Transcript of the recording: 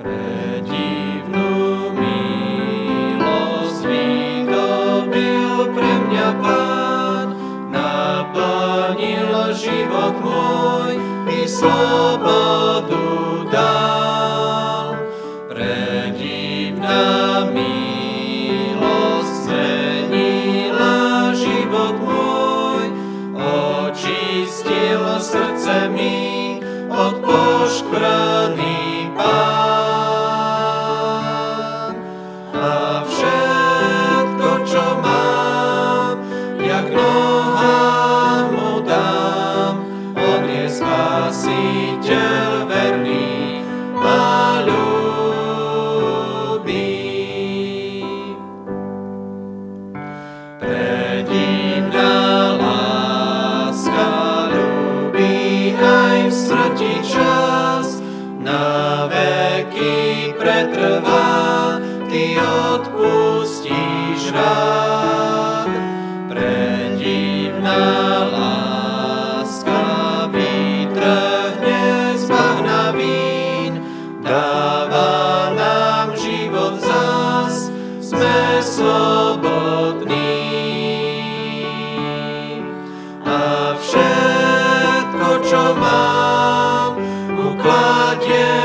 Predivnú milosť vydobil pre mňa Pán, naplnil život môj i slobodu dal. Predivná milosť zmenila život môj, očistil srdce mi od poškvrny Pán. A všetko, čo mám, jak nohám mu dám, on je Spasiteľ verný, ma ľúbi. Predivná láska ľúbi aj v smrti čas, na veky pretrvá, ty odpustíš rád. Predivná láska vytrhne z bahna vín, dáva nám život zas, sme slobodní. A všetko, čo mám, ukladiem